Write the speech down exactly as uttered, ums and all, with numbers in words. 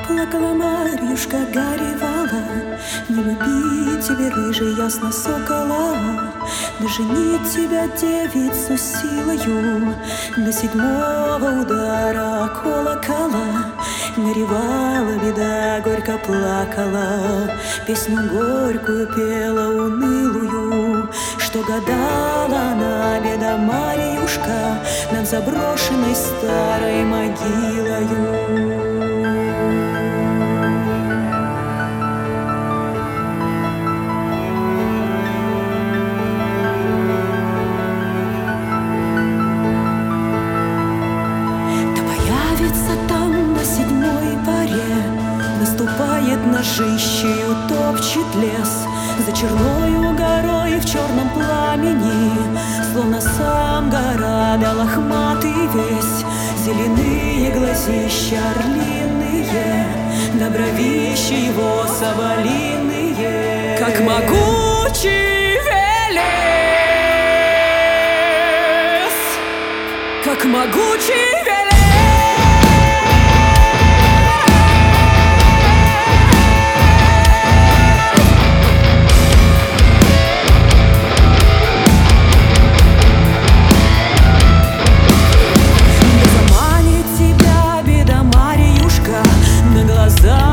Плакала Марьюшка, горевала, не любить тебе, рыжий, ясно сокола, да женить тебя, девицу, силою до седьмого удара колокола. Горевала беда, горько плакала, песню горькую пела унылую, что гадала на беда Марьюшка над заброшенной старой могилою. Наступает ножищею, топчет лес за черною горой в черном пламени, словно сам города лохматый весь, зеленые глазища орлиные, да бровища его соболиные, как могучий Велес, как могучий Велес. За